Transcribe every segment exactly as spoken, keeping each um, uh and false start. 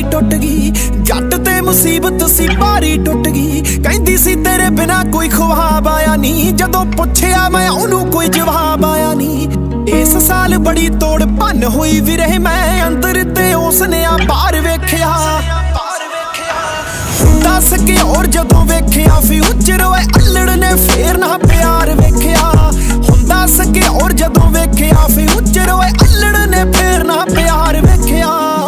यारी टुट गई, जट ते मुसीबत सी भारी टुट गई। कहंदी सी तेरे बिना कोई ख्वाब आया नी, जदों पुछया मैं ओनू कोई जवाब आया नी। इस साल बड़ी तोड़ भन होई वीरे मैं अंदर ते उसने आ बाहर वेख्या। दस के और जदों वेख्या फ्यूचर ओए अल्लड़ ने फेर ना प्यार वेख्या। हुण दस के और जदों वेख्या फ्यूचर ओए अल्लड़ ने फेर ना प्यार वेख्या।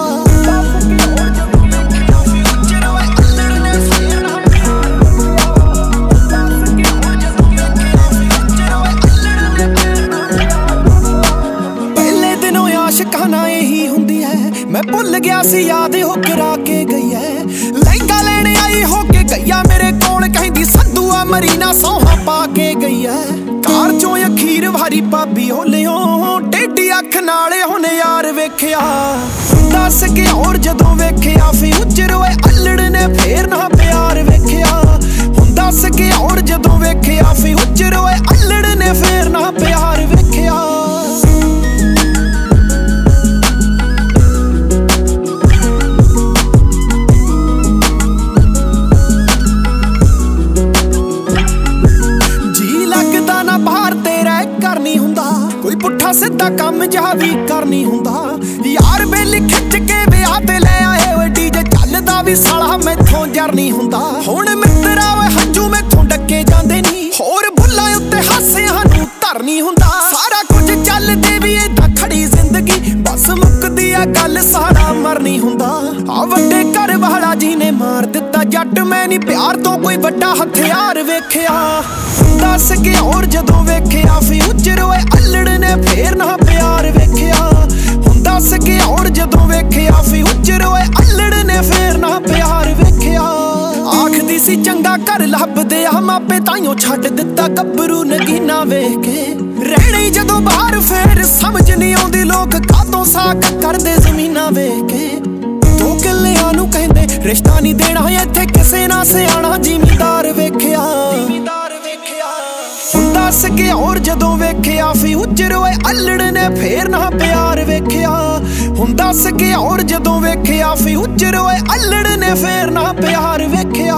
पहले दिनों आशिकां ना यही हुंदी है, मैं भुल गया सी याद हो करा के गई है। लहंगा लेने आई हो के गईया मेरे कोल, कहंदी संधूआ मरीना सौहा पा के गई है। कार चों अखीर वारी भाभी होलियो, टेढ़ी अख नाले हुण यार वेख्या। दस के और जदों वेख्या फ्यूचर ओए अल्लड़ ने फेर ना प्यार वेख्या। हुण दस के और जदों वेख्या फ्यूचर ओए अल्लड़ ने फेर ना प्यार वेख्या। कोई पुट्ठा सीधा कम जा भी करनी हुंदा, यार बेली खिच के ब्याह ते ले आए ओए डीजे चलदा भी साला मैथों जर नहीं हुंदा। हुण मित्तरा ओए हंजू मैथों डके जांदे नी, होर भुल्लां उत्ते हासियां नूं धर नहीं हुंदा। सारा कुछ चलदे भी इदां खड़ी जिंदगी, बस मुकदी आ गल सारा मर नहीं हुंदा। आ वड्डे घर वाला जी ने मार दित्ता जट, मैं नी प्यार तो कोई वड्डा हथियार वेख्या। दस के और जदों वेख्या फ्यूचर ओए अल्लड़ ने फेर ना प्यार वेख्या। हुण दस के और जदों वेख्या फ्यूचर ओए अल्लड़ ने फेर ना प्यार वेख्या। आखदी सी चंगा घर लभदे आ मापे, ताइयों छड्ड दित्ता गब्बरू नगीना वेख के। रहणे जदों बाहर फेर समझ नहीं आउंदी लोक कातों साक करदे जमीना वेख के। दो किल्लियां नूं कहंदे रिश्ता नहीं देना, इत्थे किसे ना सियाणा जिमीदार वेख्या। दस के और जदों वेख्या फ्यूचर ओए अल्लड़ ने फेर ना प्यार वेख्या। हुण दस के और जदों वेख्या फ्यूचर ओए अल्लड़ ने फेर ना प्यार वेख्या।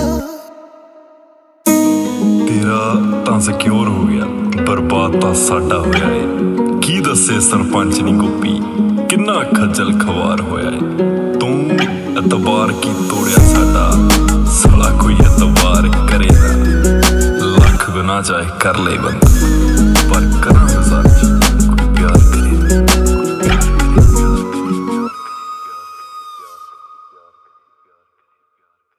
तेरा तां सिक्योर हो गया, बर्बाद तां साडा होया है। की दस्से सरपंच नी गोपी किन्ना खज्जल खवार होया है। तू एतबार की तोड़िया साडा, साला कोई एतबार करे ना, लख बिना चाहे कर ले बंदा।